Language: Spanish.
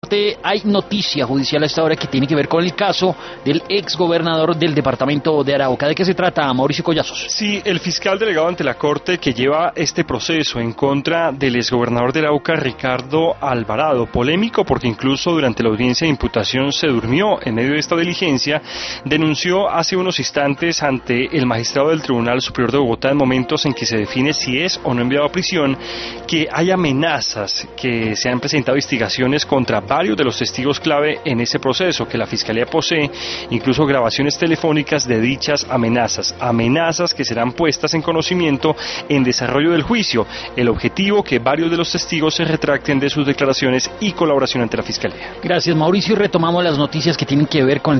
Hay noticia judicial a esta hora que tiene que ver con el caso del exgobernador del departamento de Arauca. ¿De qué se trata, Mauricio Collazos? Sí, el fiscal delegado ante la Corte que lleva este proceso en contra del exgobernador de Arauca, Ricardo Alvarado, polémico porque incluso durante la audiencia de imputación se durmió en medio de esta diligencia, denunció hace unos instantes ante el magistrado del Tribunal Superior de Bogotá en momentos en que se define si es o no enviado a prisión, que hay amenazas, que se han presentado investigaciones contra varios de los testigos clave en ese proceso, que la Fiscalía posee incluso grabaciones telefónicas de dichas amenazas que serán puestas en conocimiento en desarrollo del juicio. El objetivo, que varios de los testigos se retracten de sus declaraciones y colaboración ante la Fiscalía. Gracias, Mauricio, y retomamos las noticias que tienen que ver con